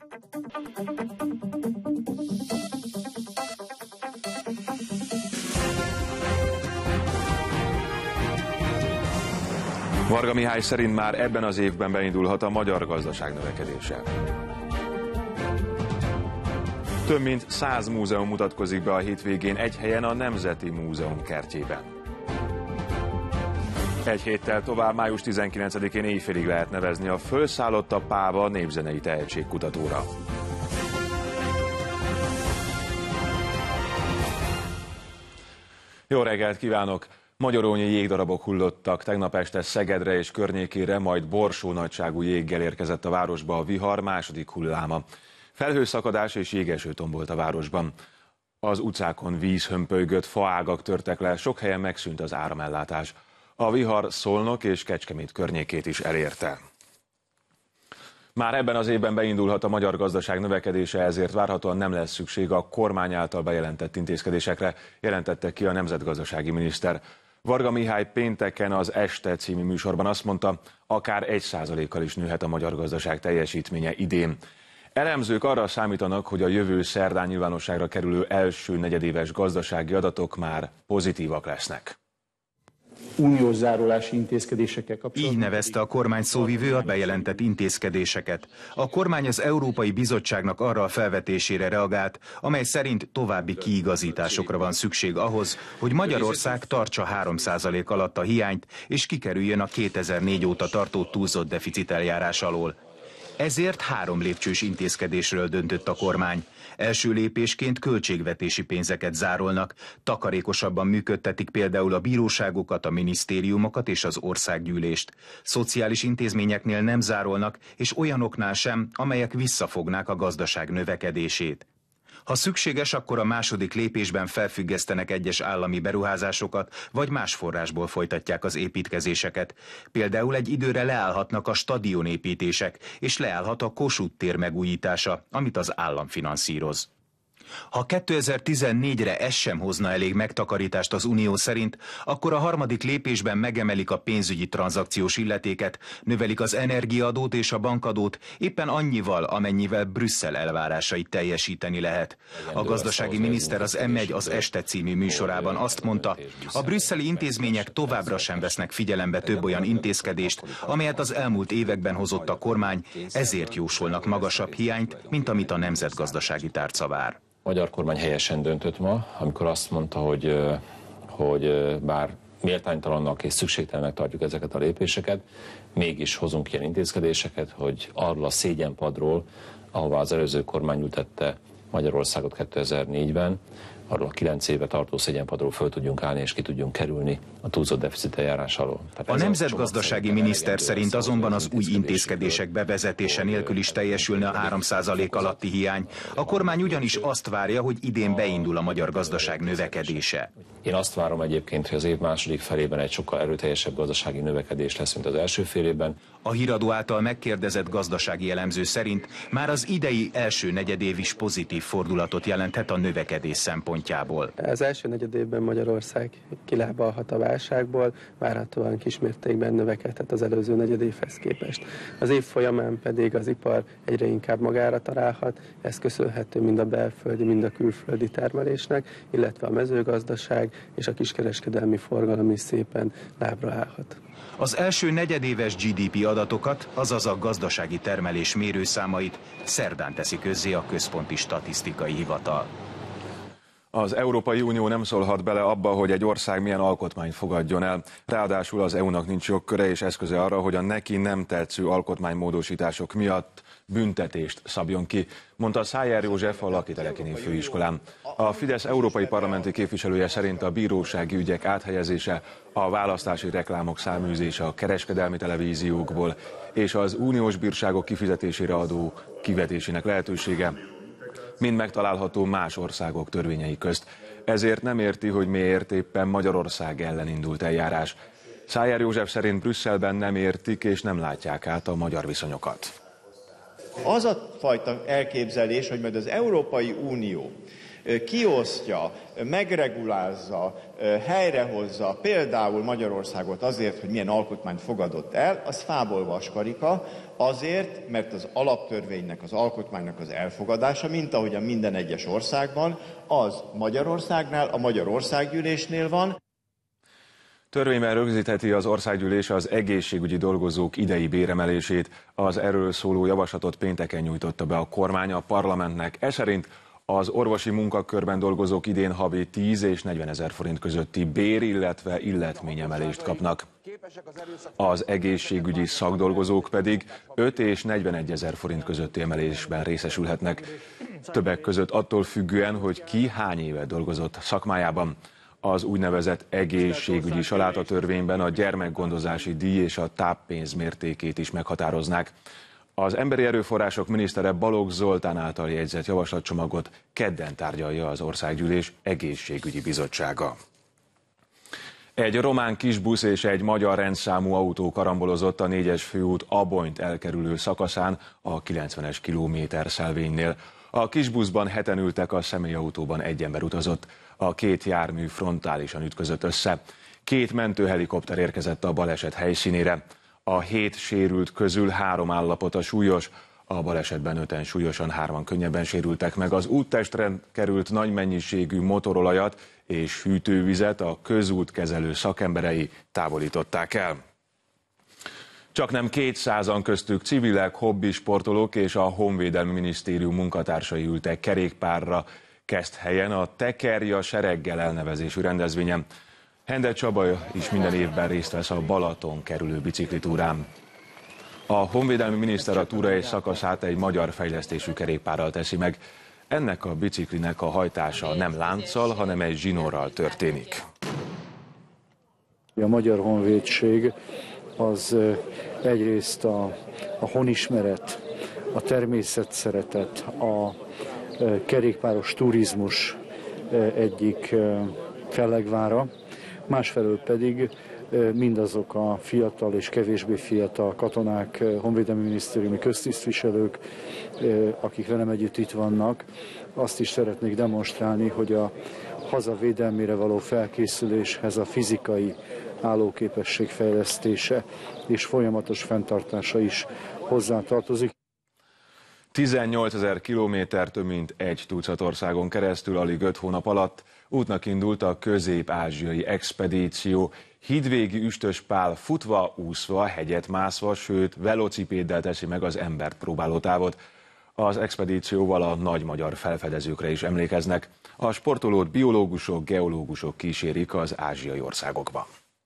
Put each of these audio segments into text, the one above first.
Varga Mihály szerint már ebben az évben beindulhat a magyar gazdaság növekedése. Több mint 100 múzeum mutatkozik be a hétvégén egy helyen a Nemzeti Múzeum kertjében. Egy héttel tovább, május 19-én éjfélig lehet nevezni a Fölszállott a Páva népzenei tehetségkutatóra. Jó reggelt kívánok! Magyarónyi jégdarabok hullottak tegnap este Szegedre és környékére, majd borsó nagyságú jéggel érkezett a városba a vihar második hulláma. Felhőszakadás és jégeső tombolt a városban. Az utcákon víz hömpölygött, faágak törtek le, sok helyen megszűnt az áramellátás. A vihar Szolnok és Kecskemét környékét is elérte. Már ebben az évben beindulhat a magyar gazdaság növekedése, ezért várhatóan nem lesz szükség a kormány által bejelentett intézkedésekre, jelentette ki a nemzetgazdasági miniszter. Varga Mihály pénteken az Este című műsorban azt mondta, akár 1%-kal is nőhet a magyar gazdaság teljesítménye idén. Elemzők arra számítanak, hogy a jövő szerdán nyilvánosságra kerülő első negyedéves gazdasági adatok már pozitívak lesznek. Uniós zárulási intézkedésekkel kapcsolatban. Így nevezte a kormány szóvivő a bejelentett intézkedéseket. A kormány az Európai Bizottságnak arra a felvetésére reagált, amely szerint további kiigazításokra van szükség ahhoz, hogy Magyarország tartsa 3% alatt a hiányt, és kikerüljön a 2004 óta tartó túlzott deficit eljárás alól. Ezért 3 lépcsős intézkedésről döntött a kormány. Első lépésként költségvetési pénzeket zárolnak, takarékosabban működtetik például a bíróságokat, a minisztériumokat és az országgyűlést. Szociális intézményeknél nem zárolnak, és olyanoknál sem, amelyek visszafognák a gazdaság növekedését. Ha szükséges, akkor a második lépésben felfüggesztenek egyes állami beruházásokat, vagy más forrásból folytatják az építkezéseket. Például egy időre leállhatnak a stadionépítések, és leállhat a Kossuth tér megújítása, amit az állam finanszíroz. Ha 2014-re ez sem hozna elég megtakarítást az Unió szerint, akkor a harmadik lépésben megemelik a pénzügyi tranzakciós illetéket, növelik az energiaadót és a bankadót éppen annyival, amennyivel Brüsszel elvárásait teljesíteni lehet. A gazdasági miniszter az M1 az Este című műsorában azt mondta, a brüsszeli intézmények továbbra sem vesznek figyelembe több olyan intézkedést, amelyet az elmúlt években hozott a kormány, ezért jósolnak magasabb hiányt, mint amit a nemzetgazdasági tárca vár. A magyar kormány helyesen döntött ma, amikor azt mondta, hogy bár méltánytalannak és szükségtelennek tartjuk ezeket a lépéseket, mégis hozunk ilyen intézkedéseket, hogy arról a szégyenpadról, ahová az előző kormány ültette Magyarországot 2004-ben, arról a 9 éve tartó szégyenpadról föl tudjunk állni és ki tudjunk kerülni a túlzott deficit eljárás alól. A nemzetgazdasági miniszter szerint azonban az új intézkedések bevezetése nélkül is teljesülne a 3% alatti hiány. A kormány ugyanis azt várja, hogy idén beindul a magyar gazdaság növekedése. Én azt várom egyébként, hogy az év második felében egy sokkal erőteljesebb gazdasági növekedés lesz, mint az első fél évben. A Híradó által megkérdezett gazdasági elemző szerint már az idei első negyedév is pozitív fordulatot jelenthet a növekedés szempontjából. Az első negyedévben Magyarország kilábalhat a válságból, várhatóan kismértékben növekedhet az előző negyedévhez képest. Az év folyamán pedig az ipar egyre inkább magára találhat, ez köszönhető mind a belföldi, mind a külföldi termelésnek, illetve a mezőgazdaság és a kiskereskedelmi forgalom is szépen lábra állhat. Az első negyedéves GDP adatokat, azaz a gazdasági termelés mérőszámait szerdán teszi közzé a Központi Statisztikai Hivatal. Az Európai Unió nem szólhat bele abba, hogy egy ország milyen alkotmányt fogadjon el. Ráadásul az EU-nak nincs jogköre és eszköze arra, hogy a neki nem tetsző alkotmánymódosítások miatt büntetést szabjon ki, mondta Szájer József a Lakiteleki Főiskolán. A Fidesz európai parlamenti képviselője szerint a bírósági ügyek áthelyezése, a választási reklámok száműzése a kereskedelmi televíziókból és az uniós bírságok kifizetésére adó kivetésének lehetősége mind megtalálható más országok törvényei közt. Ezért nem érti, hogy miért éppen Magyarország ellen indult eljárás. Szájer József szerint Brüsszelben nem értik és nem látják át a magyar viszonyokat. Az a fajta elképzelés, hogy majd az Európai Unió kiosztja, megregulázza, helyrehozza például Magyarországot azért, hogy milyen alkotmányt fogadott el, az fából vaskarika, azért, mert az alaptörvénynek, az alkotmánynak az elfogadása, mint ahogyan minden egyes országban, az Magyarországnál, a Magyar Országgyűlésnél van. Törvényben rögzítheti az országgyűlés az egészségügyi dolgozók idei béremelését. Az erről szóló javaslatot pénteken nyújtotta be a kormány a parlamentnek. Ez szerint az orvosi munkakörben dolgozók idén havi 10 és 40 ezer forint közötti bér, illetve illetményemelést kapnak. Az egészségügyi szakdolgozók pedig 5 és 41 ezer forint közötti emelésben részesülhetnek. Többek között attól függően, hogy ki hány éve dolgozott szakmájában. Az úgynevezett egészségügyi salátatörvényben a gyermekgondozási díj és a táppénz mértékét is meghatároznák. Az Emberi Erőforrások minisztere Balogh Zoltán által jegyzett javaslatcsomagot kedden tárgyalja az Országgyűlés egészségügyi bizottsága. Egy román kisbusz és egy magyar rendszámú autó karambolozott a 4-es főút Abonyt elkerülő szakaszán a 90-es kilométerszelvénynél. A kisbuszban 7-en ültek, a személyautóban egy ember utazott. A két jármű frontálisan ütközött össze. 2 mentőhelikopter érkezett a baleset helyszínére. A 7 sérült közül 3 állapota súlyos. A balesetben 5-en súlyosan, 3-an könnyebben sérültek meg. Az úttestre került nagy mennyiségű motorolajat és hűtővizet a közútkezelő szakemberei távolították el. Csaknem 200-an, köztük civilek, hobbisportolók és a Honvédelmi Minisztérium munkatársai ültek kerékpárra Keszthelyen a Tekerja sereggel elnevezésű rendezvényen. Hende Csaba is minden évben részt vesz a Balaton kerülő biciklitúrán. A honvédelmi miniszter a túra egy szakaszát egy magyar fejlesztésű kerékpárral teszi meg. Ennek a biciklinek a hajtása nem lánccal, hanem egy zsinórral történik. A Magyar Honvédség az egyrészt a honismeret, a természetszeretet, a kerékpáros turizmus egyik fellegvára, másfelől pedig mindazok a fiatal és kevésbé fiatal katonák, honvédelmi minisztériumi köztisztviselők, akik velem együtt itt vannak, azt is szeretnék demonstrálni, hogy a haza védelmére való felkészüléshez a fizikai állóképesség fejlesztése és folyamatos fenntartása is hozzátartozik. 18 000 kilométer, több mint 1 tucat országon keresztül alig 5 hónap alatt útnak indult a közép-ázsiai expedíció. Hídvégi Üstös Pál futva, úszva, hegyet mászva, sőt velocipéddel teszi meg az embert próbáló távot. Az expedícióval a nagy magyar felfedezőkre is emlékeznek. A sportolót biológusok, geológusok kísérik az ázsiai országokba.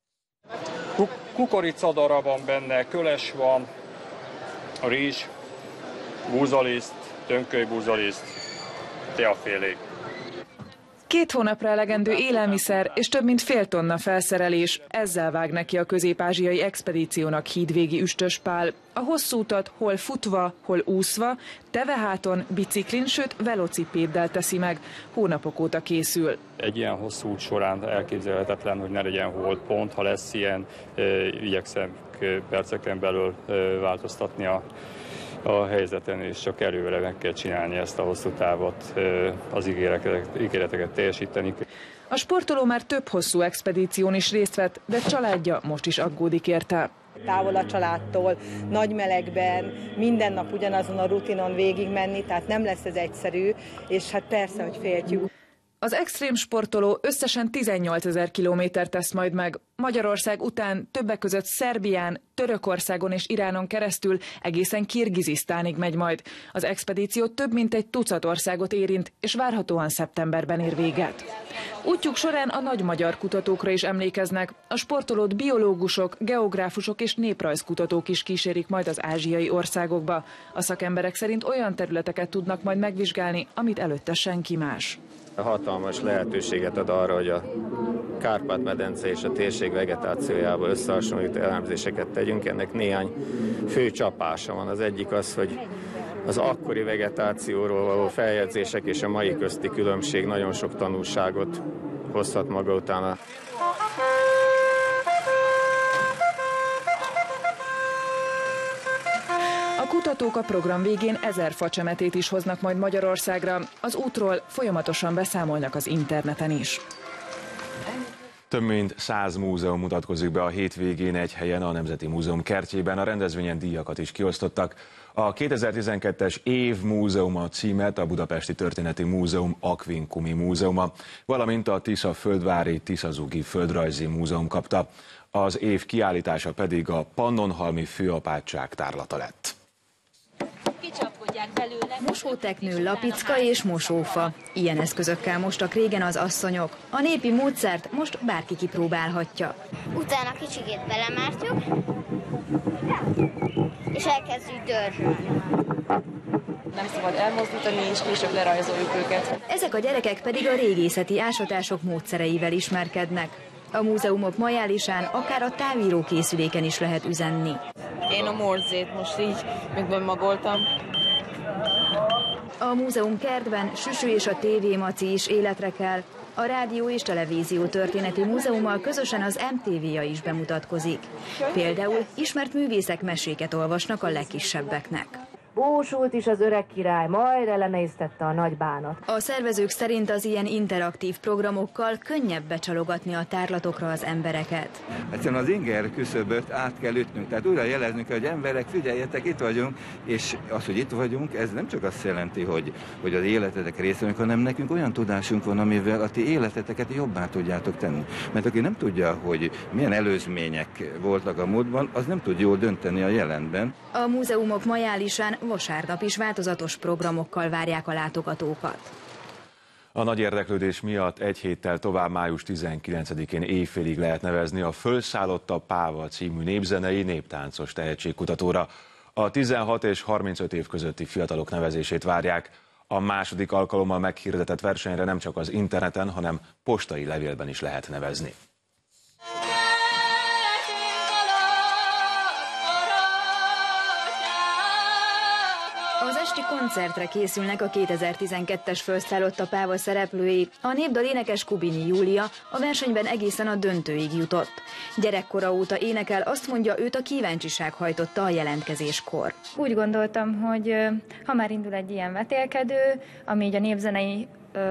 Kukoricadara van benne, köles van, rizs, búzaliszt, tönkölybúzaliszt, teafélék. 2 hónapra elegendő élelmiszer és több mint fél tonna felszerelés. Ezzel vág neki a közép-ázsiai expedíciónak Hídvégi Üstös Pál. A hosszú utat hol futva, hol úszva, teveháton, biciklin, sőt velocipéddel teszi meg. Hónapok óta készül. Egy ilyen hosszú út során elképzelhetetlen, hogy ne legyen holdpont. Ha lesz ilyen, igyekszem perceken belül változtatni a helyzeten, és csak előre meg kell csinálni ezt a hosszú távot, az ígéreteket teljesíteni. A sportoló már több hosszú expedíción is részt vett, de családja most is aggódik érte. Távol a családtól, nagy melegben, minden nap ugyanazon a rutinon végigmenni, tehát nem lesz ez egyszerű, és hát persze, hogy féltjük. Az extrém sportoló összesen 18 000 kilométert tesz majd meg. Magyarország után többek között Szerbián, Törökországon és Iránon keresztül egészen Kirgizisztánig megy majd. Az expedíció több mint 1 tucat országot érint, és várhatóan szeptemberben ér véget. Útjuk során a nagy magyar kutatókra is emlékeznek. A sportolót biológusok, geográfusok és néprajzkutatók is kísérik majd az ázsiai országokba. A szakemberek szerint olyan területeket tudnak majd megvizsgálni, amit előtte senki más. Hatalmas lehetőséget ad arra, hogy a Kárpát-medence és a térség vegetációjával összehasonlító elemzéseket tegyünk. Ennek néhány fő csapása van. Az egyik az, hogy az akkori vegetációról való feljegyzések és a mai közti különbség nagyon sok tanulságot hozhat maga után. A kutatók a program végén 1000 facsemetét is hoznak majd Magyarországra. Az útról folyamatosan beszámolnak az interneten is. Több mint 100 múzeum mutatkozik be a hétvégén egy helyen a Nemzeti Múzeum kertjében. A rendezvényen díjakat is kiosztottak. A 2012-es év múzeuma címet a Budapesti Történeti Múzeum Aquincumi Múzeuma, valamint a Tisza-földvári Tiszazugi Földrajzi Múzeum kapta. Az év kiállítása pedig a Pannonhalmi Főapátság tárlata lett. Mosóteknő, lapicka és mosófa. Ilyen eszközökkel mostak régen az asszonyok. A népi módszert most bárki kipróbálhatja. Utána kicsikét belemártjuk, és elkezdjük dörzsölni. Nem szabad elmozdítani, és később lerajzoljuk őket. Ezek a gyerekek pedig a régészeti ásatások módszereivel ismerkednek. A múzeumok majálisán akár a távírókészüléken is lehet üzenni. Én a morzét most így megbemagoltam. A múzeum kertben Süsű és a TV Maci is életre kell. A Rádió és Televízió Történeti Múzeummal közösen az MTV-ja is bemutatkozik. Például ismert művészek meséket olvasnak a legkisebbeknek. Bósult is az öreg király, majd elemésztette a nagy bánat. A szervezők szerint az ilyen interaktív programokkal könnyebb becsalogatni a tárlatokra az embereket. Egyszerűen az inger küszöböt át kell ütnünk, tehát újra jeleznünk, hogy emberek, figyeljetek, itt vagyunk, és az, hogy itt vagyunk, ez nem csak azt jelenti, hogy az életetek része vagyunk, hanem nekünk olyan tudásunk van, amivel a ti életeteket jobbá tudjátok tenni. Mert aki nem tudja, hogy milyen előzmények voltak a múltban, az nem tud jól dönteni a jelenben. A múzeumok majálisán vasárnap is változatos programokkal várják a látogatókat. A nagy érdeklődés miatt egy héttel tovább május 19-én éjfélig lehet nevezni a Fölszállott a Páva című népzenei néptáncos tehetségkutatóra. A 16 és 35 év közötti fiatalok nevezését várják. A második alkalommal meghirdetett versenyre nem csak az interneten, hanem postai levélben is lehet nevezni. Az esti koncertre készülnek a 2012-es Fölszállott a Páva szereplői. A népdal énekes Kubinyi Júlia a versenyben egészen a döntőig jutott. Gyerekkora óta énekel, azt mondja, őt a kíváncsiság hajtotta a jelentkezéskor. Úgy gondoltam, hogy ha már indul egy ilyen vetélkedő, ami így a népzenei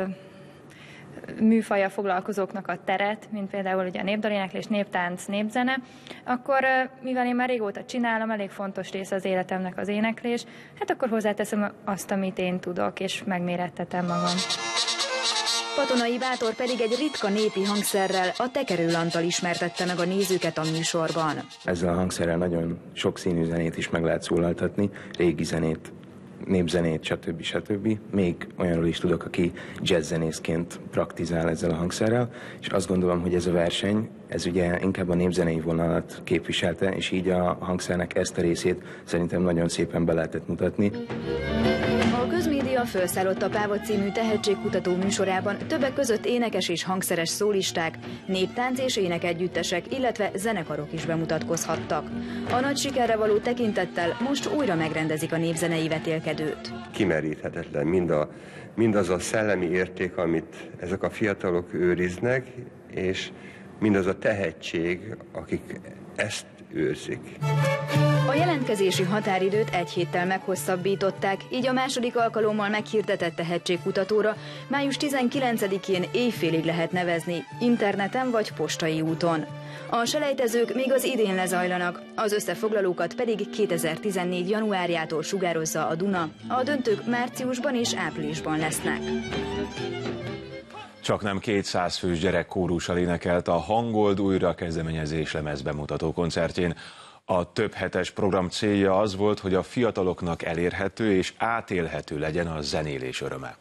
műfaja foglalkozóknak a teret, mint például ugye a népdaléneklés, néptánc, népzene, akkor mivel én már régóta csinálom, elég fontos része az életemnek az éneklés, hát akkor hozzáteszem azt, amit én tudok, és megmérettetem magam. Patonai Bátor pedig egy ritka népi hangszerrel, a tekerőlanttal ismertette meg a nézőket a műsorban. Ezzel a hangszerrel nagyon sok színű zenét is meg lehet szólaltatni, régi zenét, népzenét, stb. Még olyanról is tudok, aki jazzzenészként praktizál ezzel a hangszerrel, és azt gondolom, hogy ez a verseny, ez ugye inkább a népzenei vonalat képviselte, és így a hangszernek ezt a részét szerintem nagyon szépen be lehetett mutatni. A Közmédia Fölszállott a Páva című tehetségkutató műsorában többek között énekes és hangszeres szólisták, néptánc és énekegyüttesek, illetve zenekarok is bemutatkozhattak. A nagy sikerre való tekintettel most újra megrendezik a népzenei vetélkedőt. Kimeríthetetlen mindaz a szellemi érték, amit ezek a fiatalok őriznek, és mindaz a tehetség, akik ezt őrzik. A jelentkezési határidőt egy héttel meghosszabbították, így a második alkalommal meghirdetett tehetségkutatóra május 19-én éjfélig lehet nevezni, interneten vagy postai úton. A selejtezők még az idén lezajlanak, az összefoglalókat pedig 2014. januárjától sugározza a Duna. A döntők márciusban és áprilisban lesznek. Csaknem 200 fős gyerekkórussal énekelt a Hangold újra kezdeményezés lemezbemutató koncertjén. A több hetes program célja az volt, hogy a fiataloknak elérhető és átélhető legyen a zenélés öröme.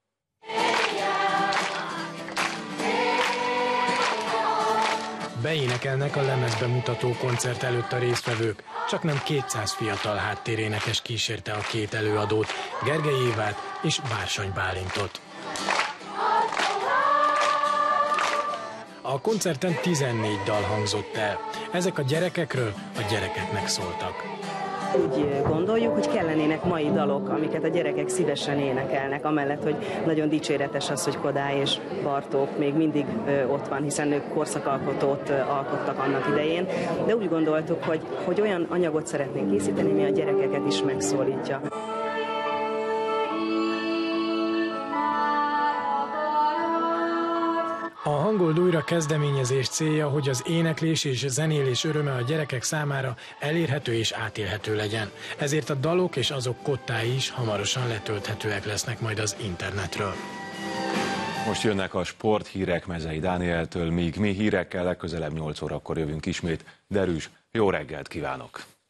Beénekelnek a lemezbemutató koncert előtt a résztvevők. Csaknem 200 fiatal háttérénekes kísérte a két előadót, Gergely Évát és Bársony Bálintot. A koncerten 14 dal hangzott el. Ezek a gyerekekről, a gyerekeknek szóltak. úgy gondoljuk, hogy kellenének mai dalok, amiket a gyerekek szívesen énekelnek, amellett, hogy nagyon dicséretes az, hogy Kodály és Bartók még mindig ott van, hiszen ők korszakalkotót alkottak annak idején, de úgy gondoltuk, hogy olyan anyagot szeretnénk készíteni, ami a gyerekeket is megszólítja. A Hangold újra kezdeményezés célja, hogy az éneklés és zenélés öröme a gyerekek számára elérhető és átélhető legyen. Ezért a dalok és azok kottái is hamarosan letölthetőek lesznek majd az internetről. Most jönnek a sporthírek Mezei Dánieltől, míg mi hírekkel legközelebb 8 órakor jövünk ismét. Derűs, jó reggelt kívánok!